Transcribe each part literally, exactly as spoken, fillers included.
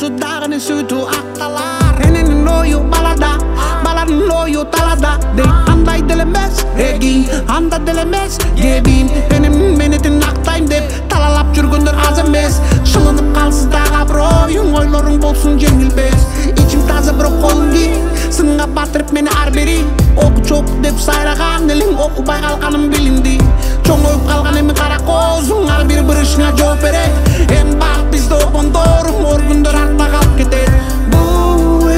болсо дагы не сүтү акталар. Эненин ою балада, баланын ою талада. Дейт андай деле эмес, эги анда деле эмес, кебин энемдин менетин актайм деп талалап жүргөндөр аз эмес. Шылынып калсыз дагы аброюң, ойлоруң болсун жеңилбес. Ичим таза бирок колум кийин сынга батырып мени ар бери. Окучу оку деп сайраган элиң окубай калганым билинди. Чоңоюп калган эми кара коозуң, ар бир бир ишиңа жооп берет. Эми бак бизде опондор, ор күндөр артта калып кетет. Бул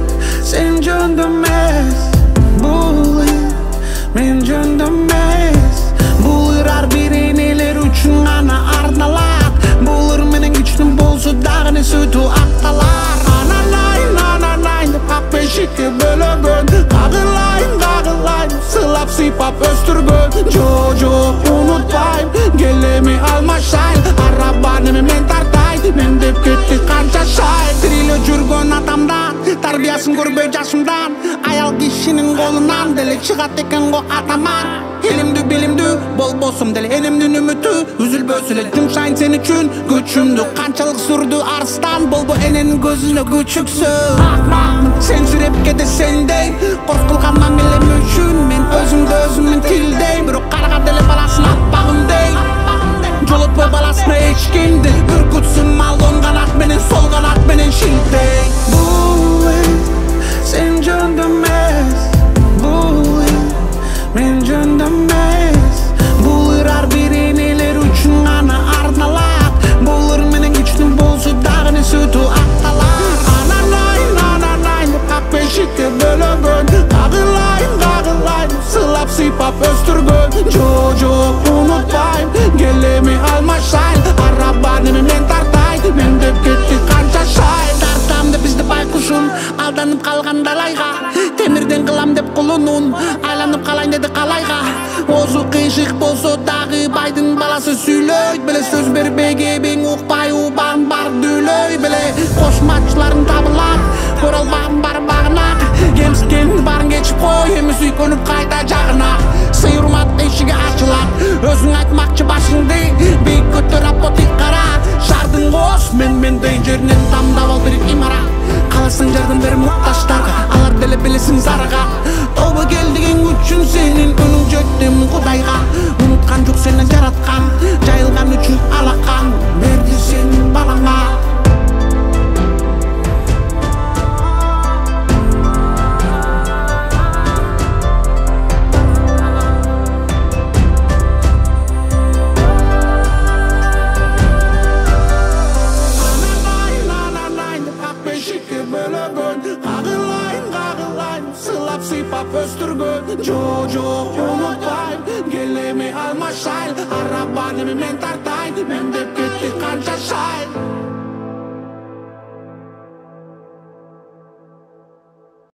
сен жөндөм эмес, бул мен жөндөм эмес. Бул ар бир энелер үчүн гана арналат. Бул менен күчтүн болсо дагы не сүтү акталар. Ананайын ананайын деп ак бешикке бөлөгөн, кагылайын кагылайын сылап сыйпап өстүргөн. Жо жок унутпайм, келеми алмашайын. Арабаны мен тартайын, мен деп кетти канча шай. Тириле жүргөн атамдан, тарбиясын көрбөй жашымдан. Аял кишинин колунан деле чыгат экен го атаман. Элимдүү билимдүү болбосум деле энемдин үмүтү үзүлбөсү эле. Жумшайын сен үчүн күчүмдү, канчалык сүрдү арстан болбо эненин көзүнө күчүксүн. Сен сүреп кете сендей, коркулган мамилем үчүн мен өзүмдү өзүмдүн тилдейм. Бирок карга деле баласын аппагындай, жолотпой баласына эч кимди. Үркүтсүн мал оң канат менен сол канат менен шилтей. Бул сен жөндөм эмес, бул мен жөндөм эмес. Бул ар бир энелер үчүн гана арналат. Бул менен күчтүн болсо дагы не сүтү акталар. Ананайын ананайын деп ак бешикке бөлөгөн, кагылайын кагылайын сылап сыйпап өстүргөн. Жо жок унутпайм, келеми алмашайын. Арабаны мен тартайын, мен деп кетти канча шай. Тартам деп бизди байкушун, алданып калган далайга. Темирден кылам деп кулунун, айланып калайын деди калайга. Оозу кыйшык болсо дагы байдын баласы сүйлөйт беле. Сөз бербей кебиң укпай убагын бар дүүлөй беле. Кошматчыларың табылат, оралбагын бар багынак. Кемсікенің барын кечип кой, эми сүйкөнүп кайта жагына. Сый урмат эшиги ачылат, өзүң айтмакчы башыңды. Бийик көтөр апотик кара, шаардын кооз мен мендей жеринен тамдап ал бир имарат. Каласың жардам бер мукташтарга, алар деле билесиң зарга. Тобо келдигиң үчүн сенин үнүң жеттим Кудайга. Унуткан жок сени жараткан, жайылган үчүн алакан берди сенин балаңа. Сыйпап өстүргөн, жо жок унутпайм, келеми алмашайын. Арабаны мен тартайын, мен деп кетти канча шай.